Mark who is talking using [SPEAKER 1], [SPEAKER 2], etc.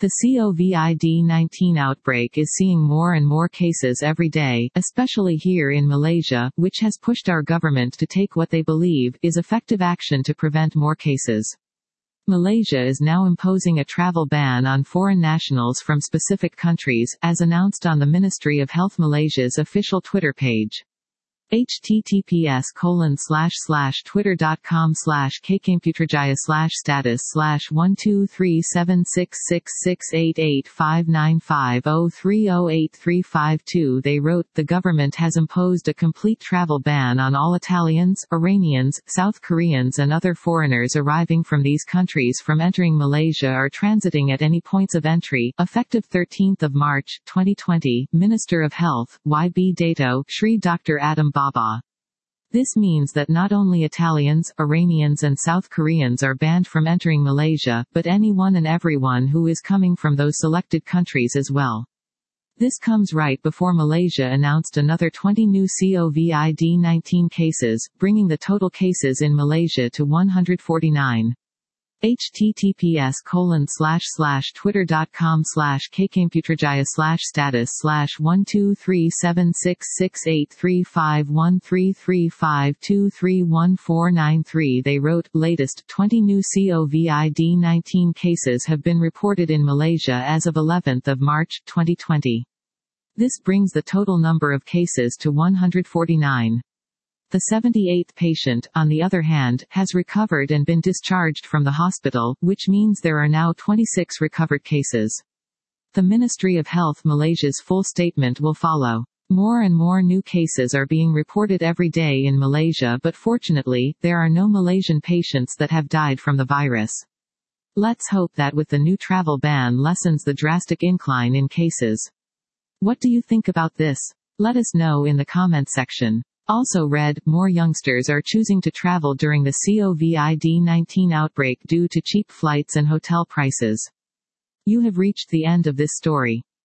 [SPEAKER 1] The COVID-19 outbreak is seeing more and more cases every day, especially here in Malaysia, which has pushed our government to take what they believe is effective action to prevent more cases. Malaysia is now imposing a travel ban on foreign nationals from specific countries, as announced on the Ministry of Health Malaysia's official Twitter page. https://twitter.com/kcomputerjaya/status/1237668859503083552 They wrote, the government has imposed a complete travel ban on all Italians, Iranians, South Koreans and other foreigners arriving from these countries from entering Malaysia or transiting at any points of entry, effective 13th of March, 2020, Minister of Health, YB Dato, Shri Dr. Adam Baba. This means that not only Italians, Iranians and South Koreans are banned from entering Malaysia, but anyone and everyone who is coming from those selected countries as well. This comes right before Malaysia announced another 20 new COVID-19 cases, bringing the total cases in Malaysia to 149. https://twitter.com/kcomputerjaya/status/1237668351335231493 They wrote, latest, 20 new COVID-19 cases have been reported in Malaysia as of 11th of March, 2020. This brings the total number of cases to 149. The 78th patient, on the other hand, has recovered and been discharged from the hospital, which means there are now 26 recovered cases. The Ministry of Health Malaysia's full statement will follow. More and more new cases are being reported every day in Malaysia, but fortunately, there are no Malaysian patients that have died from the virus. Let's hope that with the new travel ban lessens the drastic incline in cases. What do you think about this? Let us know in the comment section. Also read, more youngsters are choosing to travel during the COVID-19 outbreak due to cheap flights and hotel prices. You have reached the end of this story.